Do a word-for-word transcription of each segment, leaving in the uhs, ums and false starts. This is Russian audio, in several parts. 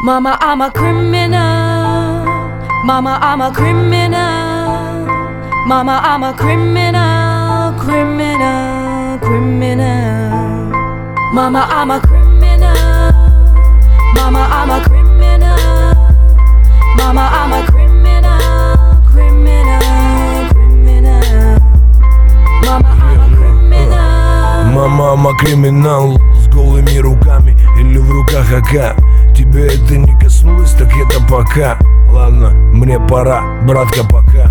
Mama, I'm a criminal. Mama, I'm a criminal. Mama, I'm a criminal, criminal, criminal. Mama, I'm a criminal. Mama, I'm a criminal. Mama, I'm a criminal, criminal, criminal. Mama, I'm a criminal. Мама, I'm a criminal. С голыми руками или в руках А К. Тебе это не коснулось, так это пока. Ладно, мне пора, братка, пока.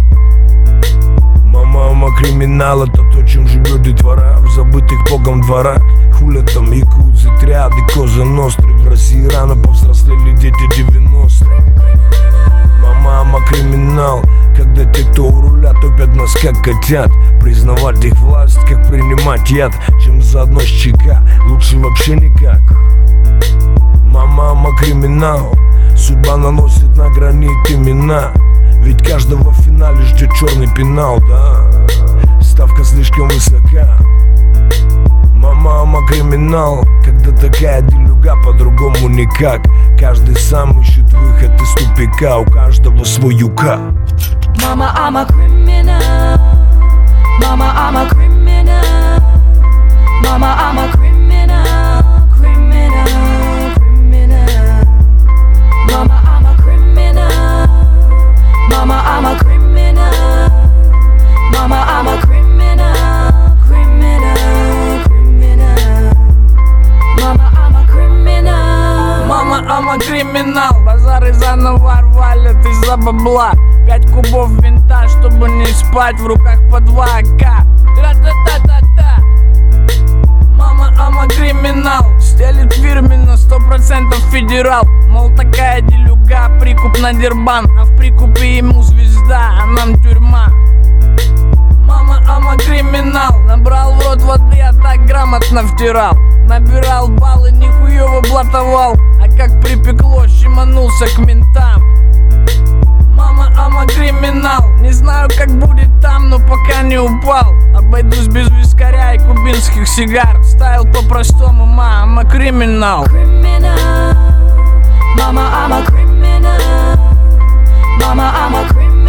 Мама, I'm a criminal. Это то, чем живет детвора в забытых богом дворах. Хуля там якудзы, триады, коза ностры. В России рано повзрослели дети девяностых. Мама, I'm a criminal. Когда те, кто у руля, топят нас как котят. Признавать их власть, как принимать яд. Чем заодно с ЧК, лучше вообще никак. Мама, I'm a criminal. Судьба наносит на гранит имена. Ведь каждого в финале ждет черный пенал, да. Ставка слишком высока. Мама, I'm a criminal. Когда такая делюга, по-другому никак. Каждый сам ищет выход из тупика. У каждого свой юка. Mama, I'm a criminal. Mama, I'm a criminal. Mama, I'm a criminal, criminal, criminal. Mama, I'm a criminal. Mama, I'm a criminal. Mama, I'm a criminal, criminal, criminal. Mama, I'm a criminal. Мама, I'm a criminal. Базары заново рвали из-за бабла. Пять кубов винта, чтобы не спать, в руках по два А К. Тра-та-та-та-та. Мама, I'm a criminal. Стелит фирменно, сто процентов федерал. Мол, такая делюга, прикуп на дербан. А в прикупе ему звезда, а нам тюрьма. Мама, I'm a criminal. Набрал в рот воды, а так грамотно втирал. Набирал баллы, нихуёво блатовал. А как припекло, щеманулся к ментам. Мама, I'm a criminal. Не знаю, как будет там, но пока не упал. Обойдусь без вискаря и кубинских сигар. Стайл по-простому, ма, I'm a criminal. Criminal. Mama, I'm a criminal. Mama, I'm a criminal.